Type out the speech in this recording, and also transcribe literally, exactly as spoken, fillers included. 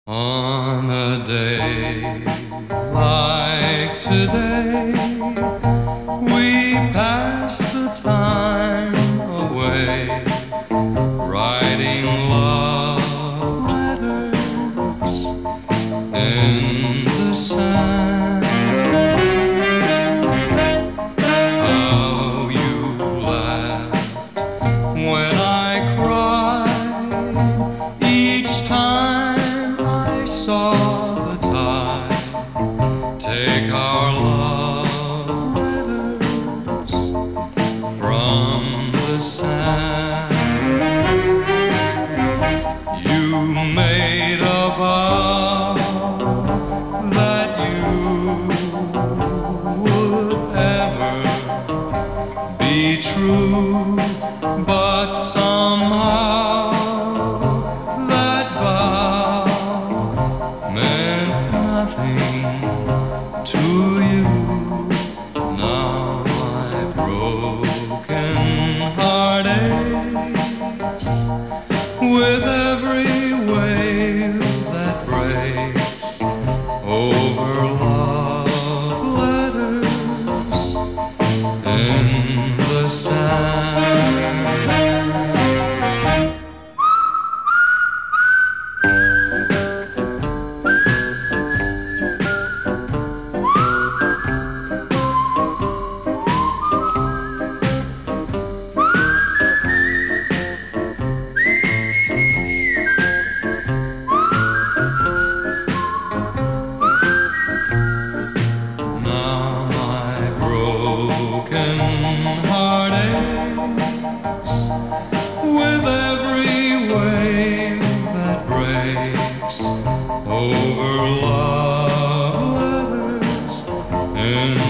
On a day like today, we pass the time away, writing love letters in the sand. How you laughed when I cried each time I saw the tide take our love letters from the sand. You made a vow that you would ever be true, but somehow that vow meant nothing to you. Now my broken heart aches with every wave that breaks over love letters in the sand. Broken heart aches with every wave that breaks over love letters in